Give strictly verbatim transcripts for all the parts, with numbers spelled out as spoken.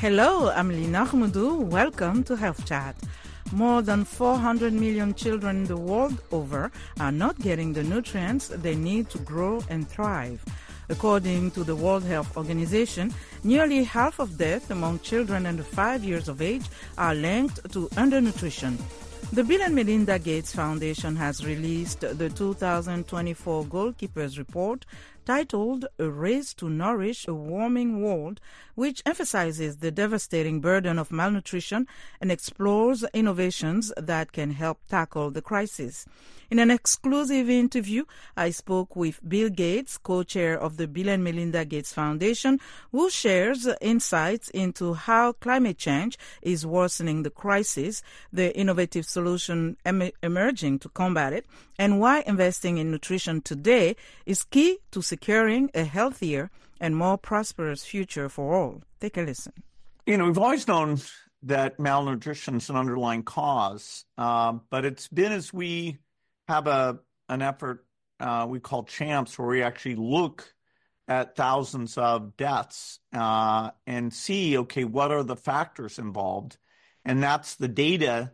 Hello, I'm Lina Khmoudou. Welcome to Health Chat. More than four hundred million children the world over are not getting the nutrients they need to grow and thrive. According to the World Health Organization, nearly half of deaths among children under five years of age are linked to undernutrition. The Bill and Melinda Gates Foundation has released the two thousand twenty-four Goalkeepers Report titled A Race to Nourish a Warming World, which emphasizes the devastating burden of malnutrition and explores innovations that can help tackle the crisis. In an exclusive interview, I spoke with Bill Gates, co-chair of the Bill and Melinda Gates Foundation, who shares insights into how climate change is worsening the crisis, the innovative solution em- emerging to combat it, and why investing in nutrition today is key to securing a healthier and more prosperous future for all. Take a listen. You know, we've always known that malnutrition is an underlying cause, uh, but it's been as we have a an effort uh, we call CHAMPS, where we actually look at thousands of deaths uh, and see, okay, what are the factors involved? And that's the data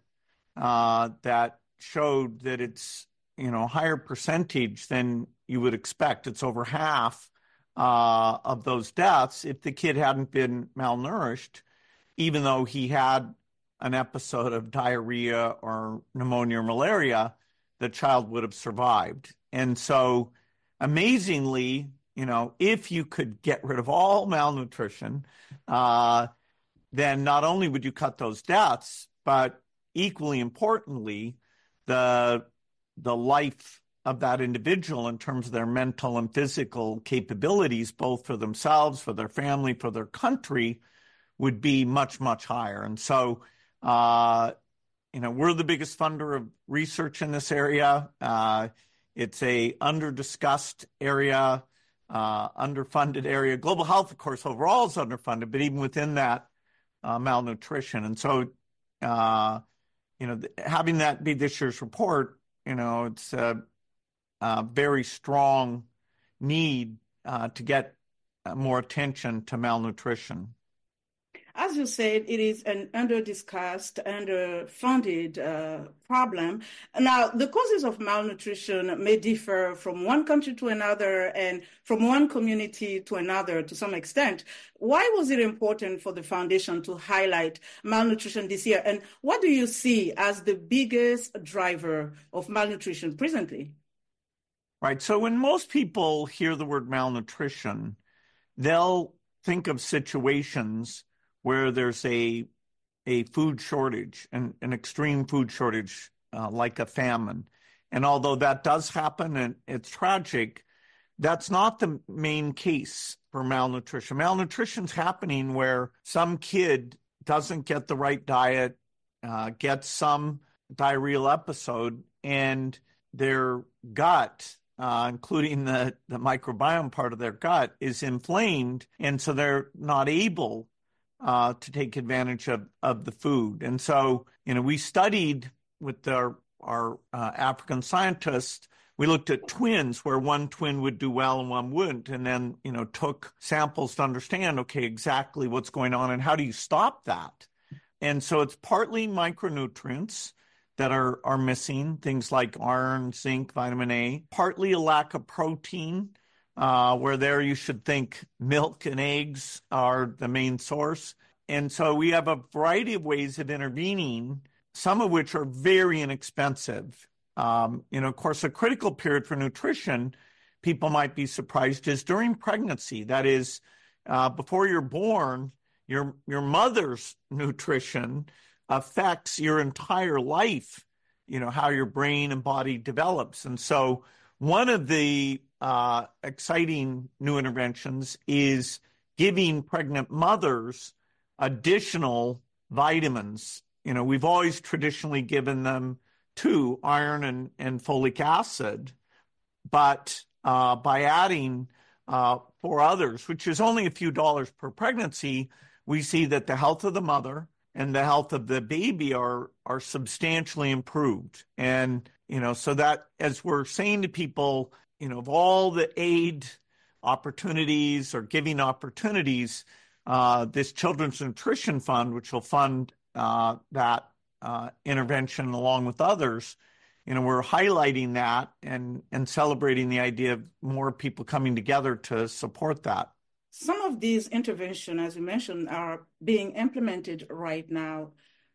uh, that showed that it's, you know, a higher percentage than you would expect. It's over half uh, of those deaths if the kid hadn't been malnourished, even though he had an episode of diarrhea or pneumonia or malaria, the child would have survived. And so amazingly, you know, if you could get rid of all malnutrition, uh, then not only would you cut those deaths, but equally importantly, the the life of that individual in terms of their mental and physical capabilities, both for themselves, for their family, for their country, would be much, much higher. And so, uh, you know, we're the biggest funder of research in this area. Uh, it's a under-discussed area, uh, underfunded area. Global health, of course, overall is underfunded, but even within that, uh, malnutrition. And so, uh, you know, having that be this year's report, you know, it's a, a very strong need uh, to get more attention to malnutrition. As you said, it is an under-discussed, under-funded uh, problem. Now, the causes of malnutrition may differ from one country to another and from one community to another to some extent. Why was it important for the foundation to highlight malnutrition this year? And what do you see as the biggest driver of malnutrition presently? Right. So when most people hear the word malnutrition, they'll think of situations where there's a a food shortage, an, an extreme food shortage, uh, like a famine. And although that does happen and it's tragic, that's not the main case for malnutrition. Malnutrition's happening where some kid doesn't get the right diet, uh, gets some diarrheal episode, and their gut, uh, including the, the microbiome part of their gut, is inflamed, and so they're not able Uh, to take advantage of, of the food. And so, you know, we studied with our, our uh, African scientists, we looked at twins where one twin would do well and one wouldn't, and then, you know, took samples to understand, okay, exactly what's going on and how do you stop that? And so it's partly micronutrients that are, are missing, things like iron, zinc, vitamin A, partly a lack of protein, Uh, where there you should think milk and eggs are the main source. And so we have a variety of ways of intervening, some of which are very inexpensive. Um, you know, of course, a critical period for nutrition, people might be surprised, is during pregnancy. That is, uh, before you're born, your, your mother's nutrition affects your entire life, you know, how your brain and body develops. And so one of the uh, exciting new interventions is giving pregnant mothers additional vitamins. You know, we've always traditionally given them two, iron and, and folic acid, but uh, by adding uh, four others, which is only a few dollars per pregnancy, we see that the health of the mother and the health of the baby are are substantially improved. And, you know, so that as we're saying to people, you know, of all the aid opportunities or giving opportunities, uh, this Children's Nutrition Fund, which will fund uh, that uh, intervention along with others, you know, we're highlighting that and, and celebrating the idea of more people coming together to support that. Some of these interventions, as you mentioned, are being implemented right now,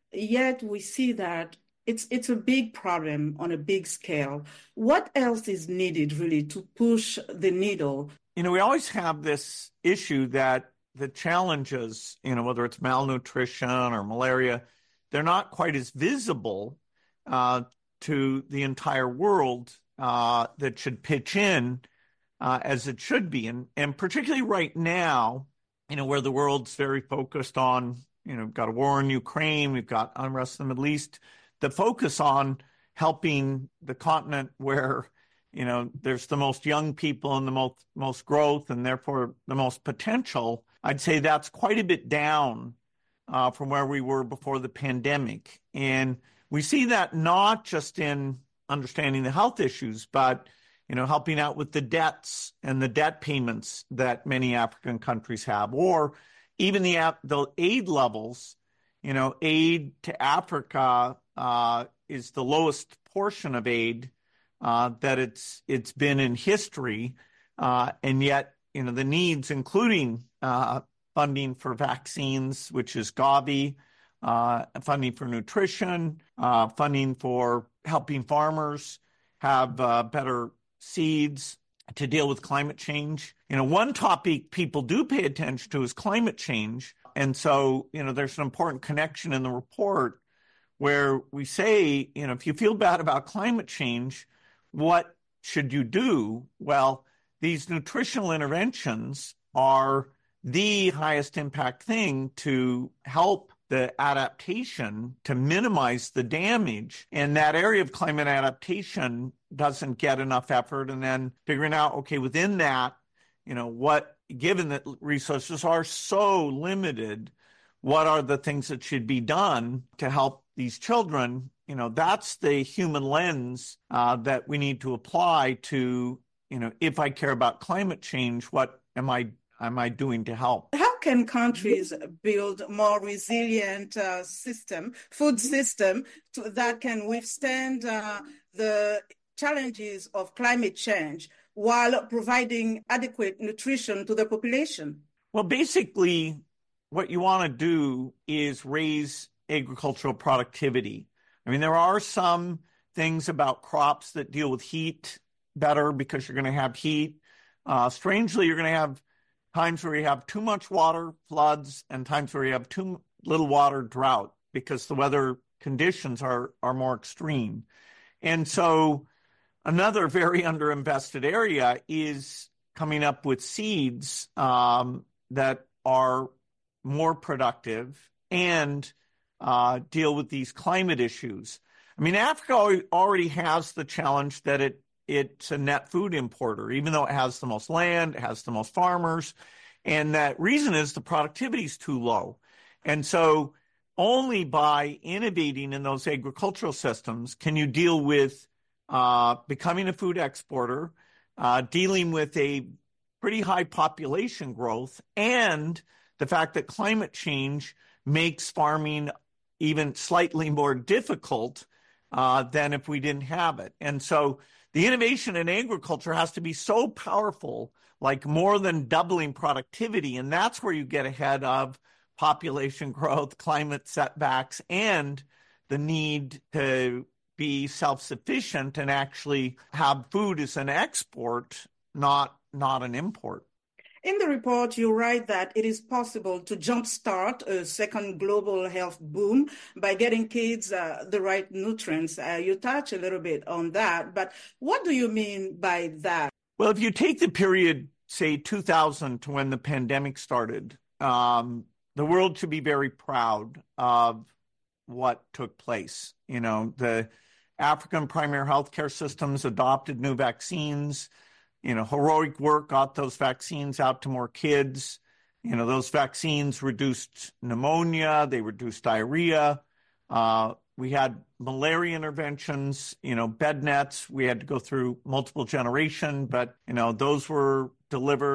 yet we see that it's it's a big problem on a big scale. What else is needed really to push the needle? You know, we always have this issue that the challenges, you know, whether it's malnutrition or malaria, they're not quite as visible uh, to the entire world uh, that should pitch in uh, as it should be. And, and particularly right now, you know, where the world's very focused on, you know, we've got a war in Ukraine, we've got unrest in the Middle East, the focus on helping the continent where, you know, there's the most young people and the most, most growth and therefore the most potential, I'd say that's quite a bit down uh, from where we were before the pandemic. And we see that not just in understanding the health issues, but, you know, helping out with the debts and the debt payments that many African countries have, or even the, the aid levels. You know, aid to Africa uh, is the lowest portion of aid uh, that it's it's been in history, uh, and yet, you know, the needs, including uh, funding for vaccines, which is Gavi, uh, funding for nutrition, uh, funding for helping farmers have uh, better seeds to deal with climate change. You know, one topic people do pay attention to is climate change. And so, you know, there's an important connection in the report where we say, you know, if you feel bad about climate change, what should you do? Well, these nutritional interventions are the highest impact thing to help the adaptation, to minimize the damage. And that area of climate adaptation doesn't get enough effort. And then figuring out, okay, within that, you know, what, given that resources are so limited, what are the things that should be done to help these children? You know, that's the human lens uh, that we need to apply to, you know, if I care about climate change, what am I am I doing to help? How can countries build more resilient uh, system, food system to, that can withstand uh, the challenges of climate change while providing adequate nutrition to the population? Well, basically, what you want to do is raise agricultural productivity. I mean, there are some things about crops that deal with heat better because you're going to have heat. Uh, strangely, you're going to have times where you have too much water, floods, and times where you have too little water, drought, because the weather conditions are, are more extreme. And so another very underinvested area is coming up with seeds um, that are more productive and uh, deal with these climate issues. I mean, Africa already has the challenge that it it's a net food importer, even though it has the most land, it has the most farmers. And that reason is the productivity is too low. And so only by innovating in those agricultural systems can you deal with uh, becoming a food exporter, uh, dealing with a pretty high population growth, and the fact that climate change makes farming even slightly more difficult uh, than if we didn't have it. And so the innovation in agriculture has to be so powerful, like more than doubling productivity. And that's where you get ahead of population growth, climate setbacks, and the need to be self-sufficient and actually have food as an export, not, not an import. In the report, you write that it is possible to jumpstart a second global health boom by getting kids uh, the right nutrients. Uh, you touch a little bit on that, but what do you mean by that? Well, if you take the period, say, two thousand to when the pandemic started, um, the world should be very proud of what took place. You know, the African primary healthcare systems adopted new vaccines. You know, heroic work got those vaccines out to more kids. You know, those vaccines reduced pneumonia, they reduced diarrhea. Uh, we had malaria interventions, you know, bed nets. We had to go through multiple generation, but, you know, those were delivered.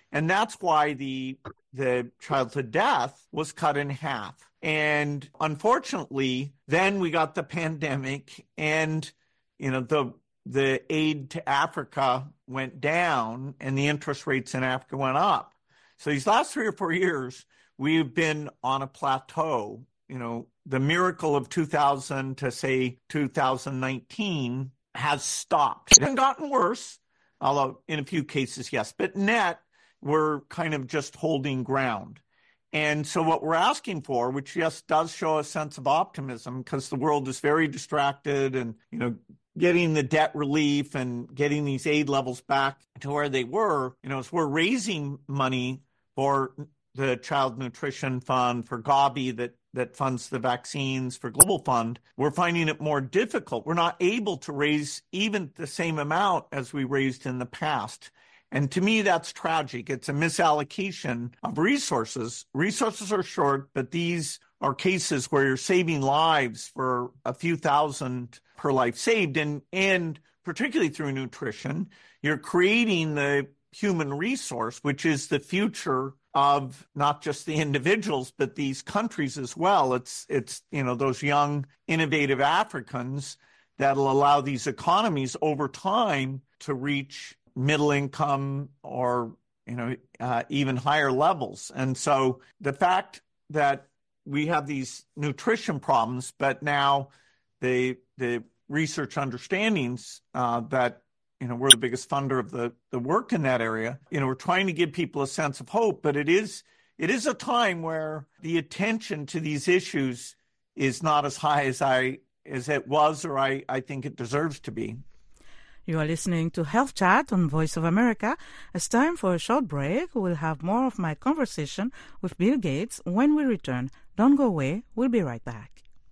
And that's why the the childhood death was cut in half. And unfortunately, then we got the pandemic, and you know the the aid to Africa went down and the interest rates in Africa went up. So these last three or four years, we've been on a plateau. You know, the miracle of two thousand to say two thousand nineteen has stopped. It hasn't gotten worse, although in a few cases, yes. But net, we're kind of just holding ground. And so what we're asking for, which yes, does show a sense of optimism because the world is very distracted and, you know, getting the debt relief and getting these aid levels back to where they were, you know, as we're raising money for the Child Nutrition Fund, for Gavi that, that funds the vaccines, for Global Fund, we're finding it more difficult. We're not able to raise even the same amount as we raised in the past. And to me, that's tragic. It's a misallocation of resources. Resources are short, but these are cases where you're saving lives for a few thousand per life saved. And, and particularly through nutrition, you're creating the human resource, which is the future of not just the individuals, but these countries as well. It's, it's you know, those young, innovative Africans that'll allow these economies over time to reach middle income or, you know, uh, even higher levels. And so the fact that we have these nutrition problems, but now the the research understandings uh, that, you know, we're the biggest funder of the, the work in that area, you know, we're trying to give people a sense of hope, but it is it is a time where the attention to these issues is not as high as I as it was or I, I think it deserves to be. You are listening to Health Chat on Voice of America. It's time for a short break. We'll have more of my conversation with Bill Gates when we return. Don't go away. We'll be right back.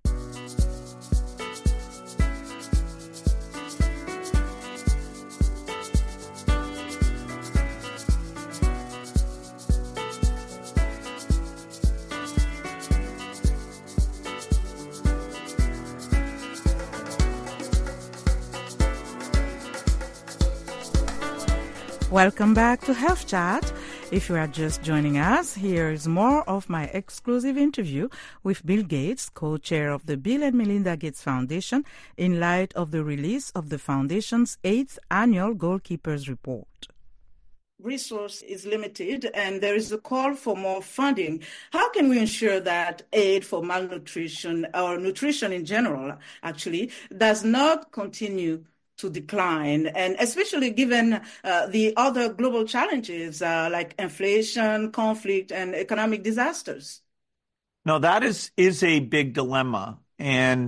Welcome back to Health Chat. If you are just joining us, here is more of my exclusive interview with Bill Gates, co-chair of the Bill and Melinda Gates Foundation, in light of the release of the foundation's eighth annual Goalkeepers Report. Resource is limited and there is a call for more funding. How can we ensure that aid for malnutrition or nutrition in general actually does not continue to decline, and especially given uh, the other global challenges uh, like inflation, conflict, and economic disasters? No, that is is a big dilemma. And,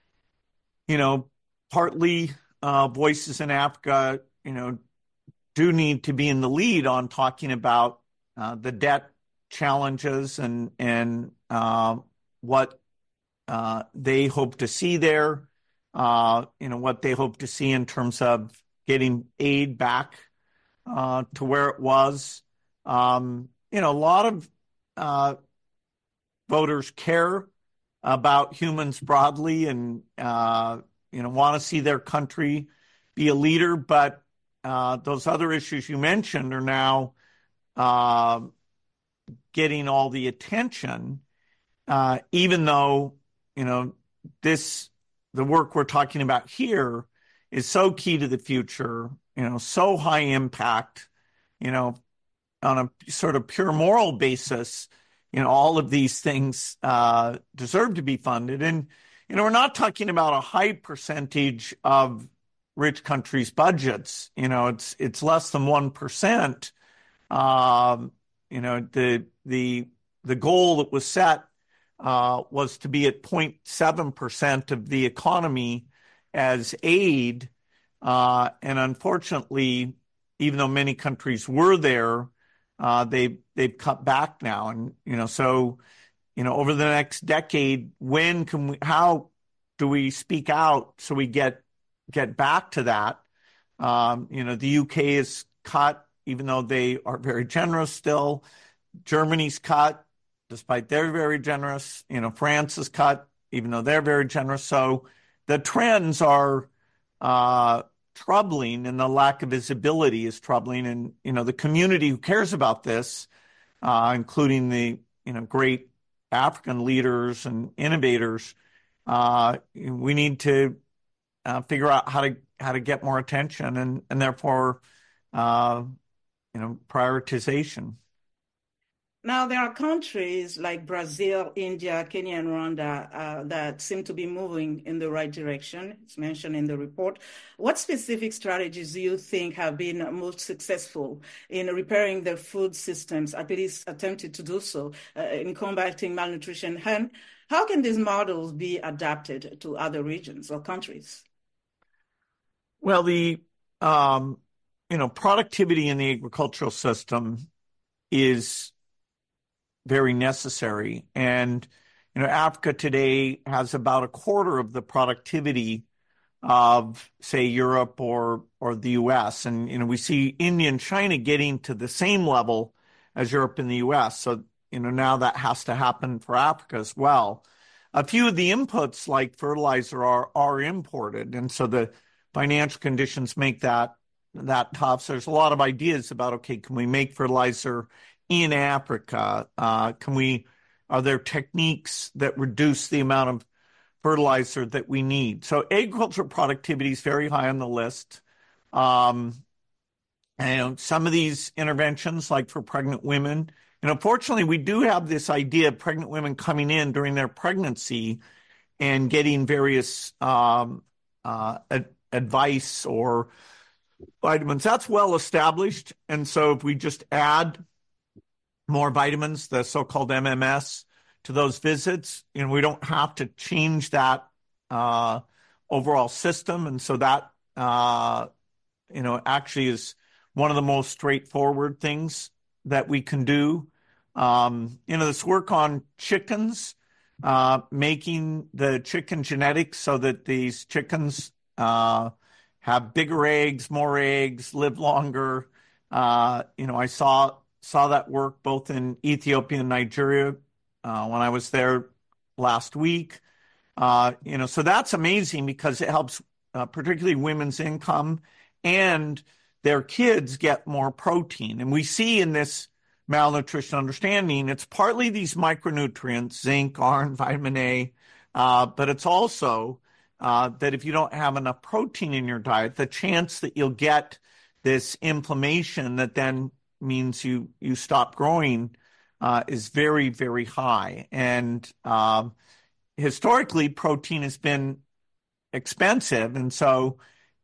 you know, partly uh, Voices in Africa, you know, do need to be in the lead on talking about uh, the debt challenges and, and uh, what uh, they hope to see there. Uh, you know, what they hope to see in terms of getting aid back uh, to where it was. Um, you know, a lot of uh, voters care about humans broadly and, uh, you know, want to see their country be a leader. But uh, those other issues you mentioned are now uh, getting all the attention, uh, even though, you know, this the work we're talking about here is so key to the future, you know, so high impact, you know, on a sort of pure moral basis, you know, all of these things uh, deserve to be funded. And, you know, we're not talking about a high percentage of rich countries' budgets. You know, it's it's less than one percent. Um, you know, the the the goal that was set Uh, was to be at zero point seven percent of the economy as aid. Uh, and unfortunately, even though many countries were there, uh, they, they've cut back now. And, you know, so, you know, over the next decade, when can we, how do we speak out so we get, get back to that? Um, you know, the U K is cut, even though they are very generous still. Germany's cut, despite they're very generous. You know, France is cut, even though they're very generous. So the trends are uh, troubling, and the lack of visibility is troubling. And, you know, the community who cares about this, uh, including the, you know, great African leaders and innovators, uh, we need to uh, figure out how to how to get more attention and, and therefore, uh, you know, prioritization. Now, there are countries like Brazil, India, Kenya, and Rwanda uh, that seem to be moving in the right direction. It's mentioned in the report. What specific strategies do you think have been most successful in repairing their food systems, at least attempted to do so, uh, in combating malnutrition? And how can these models be adapted to other regions or countries? Well, the um, you know, productivity in the agricultural system is very necessary. And, you know, Africa today has about a quarter of the productivity of, say, Europe or or the U S. And, you know, we see India and China getting to the same level as Europe and the U S. So, you know, now that has to happen for Africa as well. A few of the inputs like fertilizer are are imported. And so the financial conditions make that that tough. So there's a lot of ideas about, okay, can we make fertilizer in Africa? Uh, can we, are there techniques that reduce the amount of fertilizer that we need? So agricultural productivity is very high on the list. Um, and some of these interventions, like for pregnant women, you know, fortunately, we do have this idea of pregnant women coming in during their pregnancy and getting various um, uh, ad- advice or vitamins. That's well established. And so if we just add more vitamins, the so-called M M S, to those visits, you know, we don't have to change that uh, overall system. And so that, uh, you know, actually is one of the most straightforward things that we can do. Um, you know, this work on chickens, uh, making the chicken genetics so that these chickens uh, have bigger eggs, more eggs, live longer. Uh, you know, I saw saw that work both in Ethiopia and Nigeria uh, when I was there last week. Uh, you know, so that's amazing because it helps uh, particularly women's income, and their kids get more protein. And we see in this malnutrition understanding, it's partly these micronutrients, zinc, iron, vitamin A, uh, but it's also uh, that if you don't have enough protein in your diet, the chance that you'll get this inflammation that then means you you stop growing uh, is very, very high. And um, historically, protein has been expensive. And so,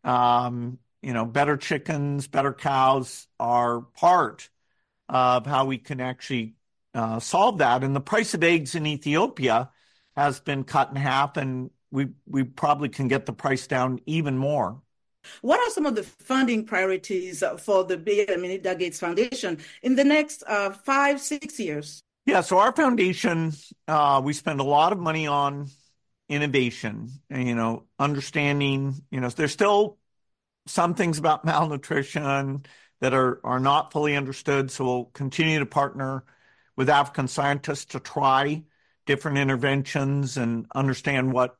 um, you know, better chickens, better cows are part of how we can actually uh, solve that. And the price of eggs in Ethiopia has been cut in half, and we we probably can get the price down even more. What are some of the funding priorities for the Bill and Melinda Gates Foundation in the next uh, five, six years? Yeah, so our foundation, uh, we spend a lot of money on innovation, and, you know, understanding, you know, there's still some things about malnutrition that are, are not fully understood. So we'll continue to partner with African scientists to try different interventions and understand what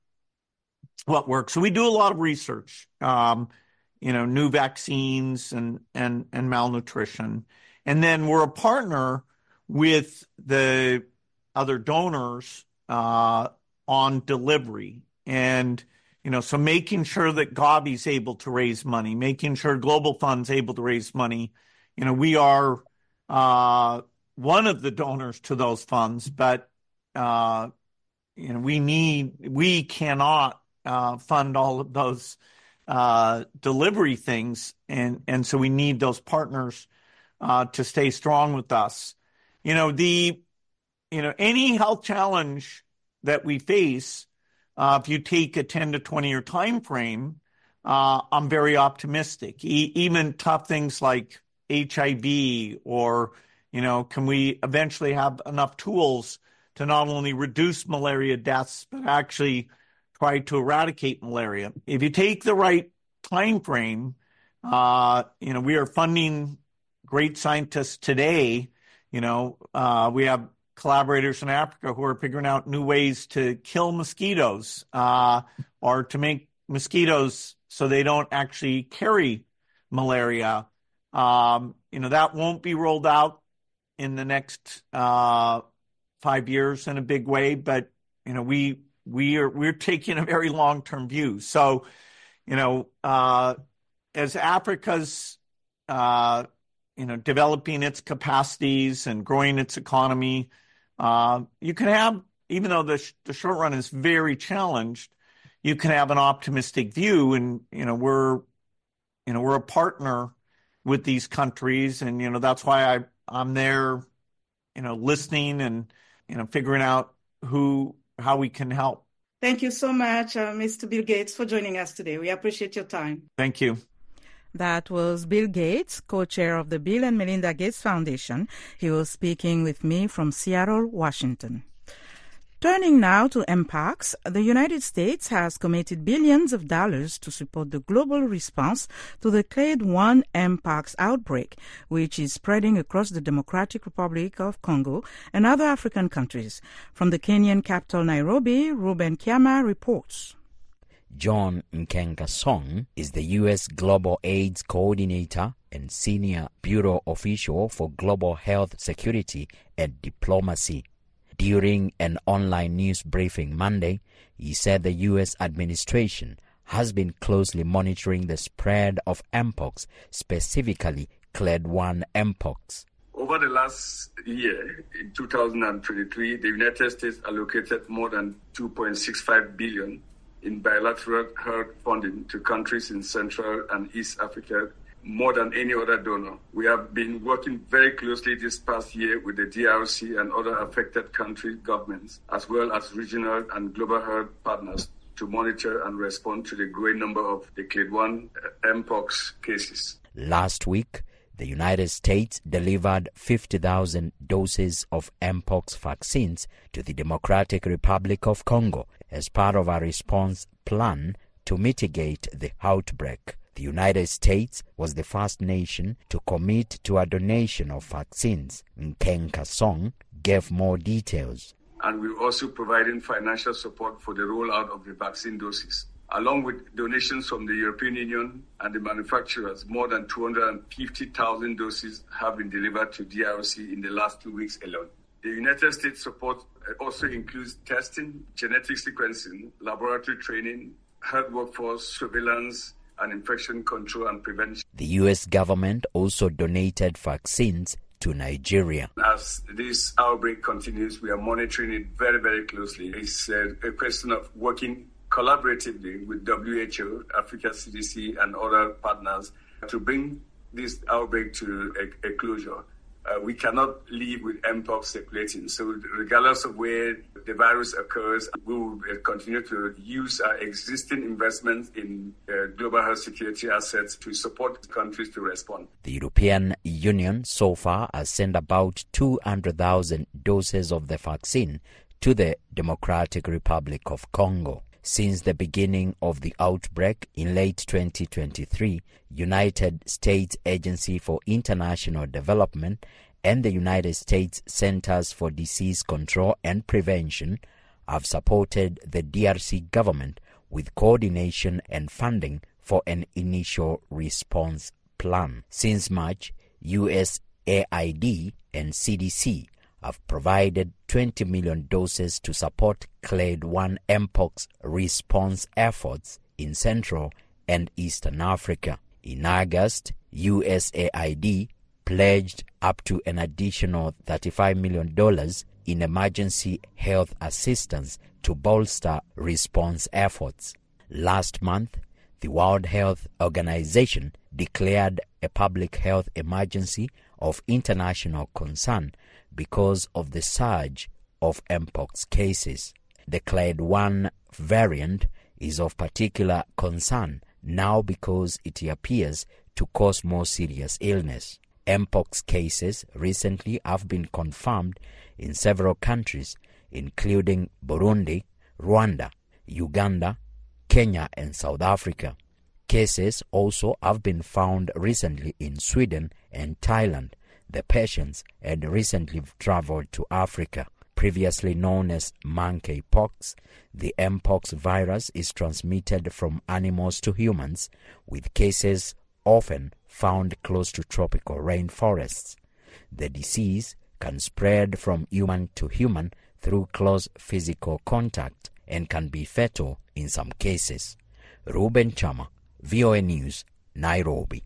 what works. So we do a lot of research, um, you know, new vaccines and, and, and malnutrition. And then we're a partner with the other donors uh, on delivery. And, you know, so making sure that Gavi's able to raise money, making sure Global Fund's able to raise money. You know, we are uh, one of the donors to those funds, but, uh, you know, we need, we cannot Uh, fund all of those uh, delivery things, and and so we need those partners uh, to stay strong with us. You know, the you know any health challenge that we face, uh, if you take a ten to twenty year time frame, uh, I'm very optimistic. E- even tough things like H I V, or you know, can we eventually have enough tools to not only reduce malaria deaths but actually try to eradicate malaria? If you take the right time frame, uh, you know, we are funding great scientists today. You know, uh, we have collaborators in Africa who are figuring out new ways to kill mosquitoes uh, or to make mosquitoes so they don't actually carry malaria. Um, you know, that won't be rolled out in the next uh, five years in a big way, but you know, we we are we're taking a very long-term view. So, you know, uh, as Africa's uh, you know developing its capacities and growing its economy, uh, you can have, even though the sh- the short run is very challenged, you can have an optimistic view, and you know we're you know we're a partner with these countries, and you know that's why I I'm there, you know, listening and you know figuring out who how we can help. Thank you so much, uh, Mister Bill Gates, for joining us today. We appreciate your time. Thank you. That was Bill Gates, co-chair of the Bill and Melinda Gates Foundation. He was speaking with me from Seattle, Washington. Turning now to mpox, the United States has committed billions of dollars to support the global response to the clade one mpox outbreak, which is spreading across the Democratic Republic of Congo and other African countries. From the Kenyan capital, Nairobi, Ruben Kiama reports. John Nkengasong is the U S Global AIDS Coordinator and Senior Bureau Official for Global Health Security and Diplomacy. During an online news briefing Monday, he said the U S administration has been closely monitoring the spread of mpox, specifically clade one mpox. Over the last year, in two thousand twenty-three, the United States allocated more than two point six five billion dollars in bilateral health funding to countries in Central and East Africa, more than any other donor. We have been working very closely this past year with the D R C and other affected country governments, as well as regional and global health partners, to monitor and respond to the growing number of the clade one mpox cases. Last week, the United States delivered fifty thousand doses of mpox vaccines to the Democratic Republic of Congo as part of a response plan to mitigate the outbreak. The United States was the first nation to commit to a donation of vaccines. Nkengasong gave more details. And we're also providing financial support for the rollout of the vaccine doses. Along with donations from the European Union and the manufacturers, more than two hundred fifty thousand doses have been delivered to D R C in the last two weeks alone. The United States support also includes testing, genetic sequencing, laboratory training, health workforce, surveillance, and infection control and prevention. The U S government also donated vaccines to Nigeria. As this outbreak continues, we are monitoring it very, very closely. It's uh, a question of working collaboratively with W H O, Africa C D C, and other partners to bring this outbreak to a, a closure. Uh, we cannot live with mpox circulating. So regardless of where the virus occurs, we will continue to use our existing investments in uh, global health security assets to support countries to respond. The European Union so far has sent about two hundred thousand doses of the vaccine to the Democratic Republic of Congo. Since the beginning of the outbreak in late twenty twenty-three, United States Agency for International Development and the United States Centers for Disease Control and Prevention have supported the D R C government with coordination and funding for an initial response plan. Since March, U S A I D and C D C have provided twenty million doses to support clade one mpox response efforts in Central and Eastern Africa. In August, U S A I D pledged up to an additional thirty-five million dollars in emergency health assistance to bolster response efforts. Last month, the World Health Organization declared a public health emergency of international concern because of the surge of mpox cases. The clade one variant is of particular concern now because it appears to cause more serious illness. Mpox cases recently have been confirmed in several countries, including Burundi, Rwanda, Uganda, Kenya, and South Africa. Cases also have been found recently in Sweden and Thailand. The patients had recently traveled to Africa. previously known as monkeypox. The mpox virus is transmitted from animals to humans, with cases often found close to tropical rainforests. The disease can spread from human to human through close physical contact and can be fatal in some cases. Ruben Chama, V O A News, Nairobi.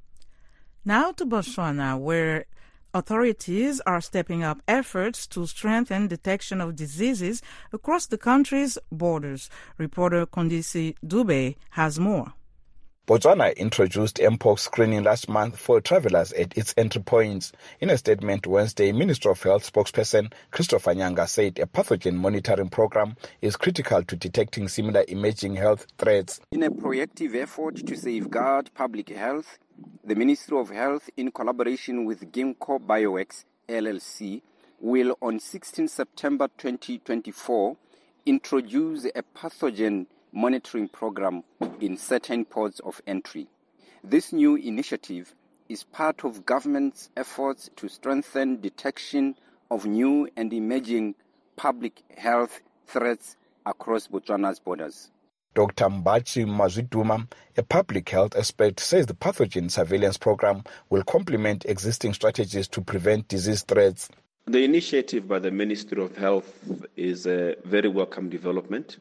Now to Botswana, where authorities are stepping up efforts to strengthen detection of diseases across the country's borders. Reporter Kondisi Dube has more. Botswana introduced mpox screening last month for travelers at its entry points. In a statement Wednesday, Minister of Health spokesperson Christopher Nyanga said a pathogen monitoring program is critical to detecting similar emerging health threats. In a proactive effort to safeguard public health, the Ministry of Health, in collaboration with Ginkgo Bioworks L L C, will on sixteenth September twenty twenty-four introduce a pathogen monitoring program in certain ports of entry. This new initiative is part of government's efforts to strengthen detection of new and emerging public health threats across Botswana's borders. Doctor Mbachi Mazwituma, a public health expert, says the pathogen surveillance program will complement existing strategies to prevent disease threats. The initiative by the Ministry of Health is a very welcome development.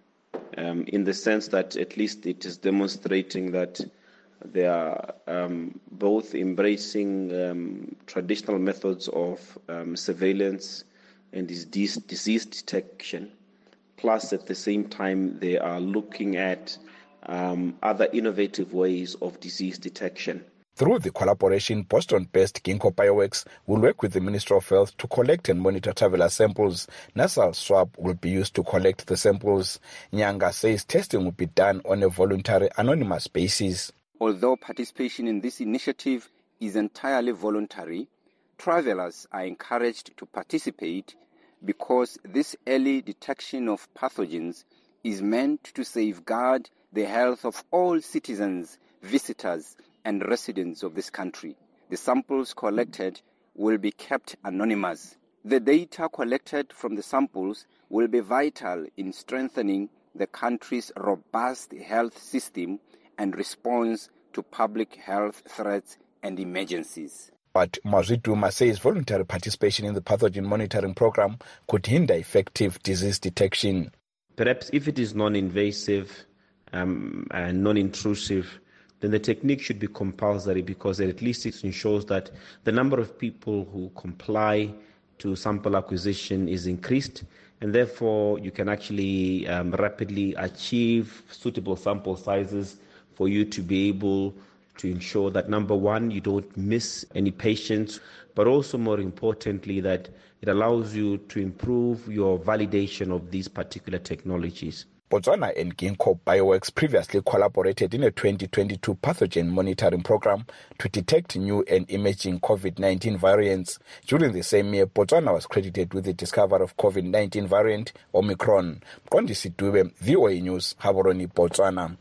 Um, in the sense that at least it is demonstrating that they are um, both embracing um, traditional methods of um, surveillance and disease, disease detection, plus at the same time they are looking at um, other innovative ways of disease detection. Through the collaboration, Boston-based Ginkgo Bioworks will work with the Ministry of Health to collect and monitor traveler samples. Nasal swab will be used to collect the samples. Nyanga says testing will be done on a voluntary, anonymous basis. Although participation in this initiative is entirely voluntary, travelers are encouraged to participate because this early detection of pathogens is meant to safeguard the health of all citizens, visitors, and residents of this country. The samples collected will be kept anonymous. The data collected from the samples will be vital in strengthening the country's robust health system and response to public health threats and emergencies. But Mazwituma says voluntary participation in the pathogen monitoring program could hinder effective disease detection. Perhaps if it is non-invasive um, and non-intrusive, then the technique should be compulsory, because at least it ensures that the number of people who comply to sample acquisition is increased, and therefore you can actually um, rapidly achieve suitable sample sizes for you to be able to ensure that, number one, you don't miss any patients, but also more importantly that it allows you to improve your validation of these particular technologies. Botswana and Ginkgo Bioworks previously collaborated in a twenty twenty-two pathogen monitoring program to detect new and emerging COVID nineteen variants. During the same year, Botswana was credited with the discovery of COVID nineteen variant Omicron. Kondisi Dube, V O A News, Gaborone, Botswana.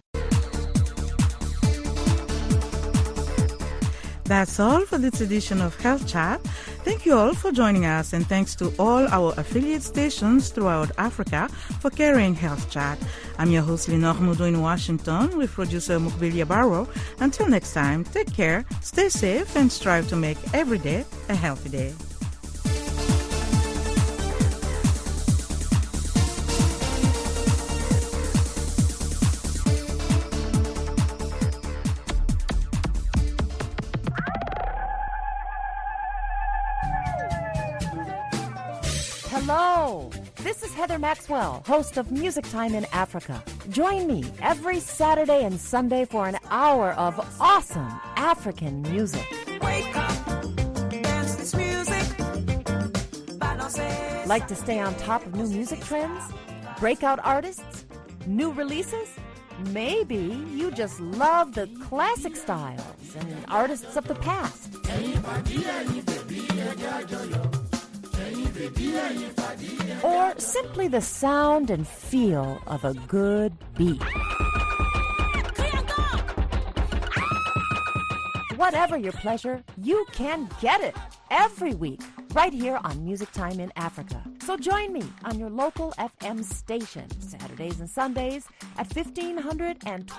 That's all for this edition of Health Chat. Thank you all for joining us, and thanks to all our affiliate stations throughout Africa for carrying Health Chat. I'm your host, Lenore Mudo in Washington, with producer Mukbilia Barrow. Until next time, take care, stay safe, and strive to make every day a healthy day. Hello, this is Heather Maxwell, host of Music Time in Africa. Join me every Saturday and Sunday for an hour of awesome African music. Wake up, dance this music. Like to stay on top of new music trends? Breakout artists? New releases? Maybe you just love the classic styles and artists of the past. Or simply the sound and feel of a good beat. Whatever your pleasure, you can get it every week right here on Music Time in Africa. So join me on your local F M station, Saturdays and Sundays at fifteen hundred and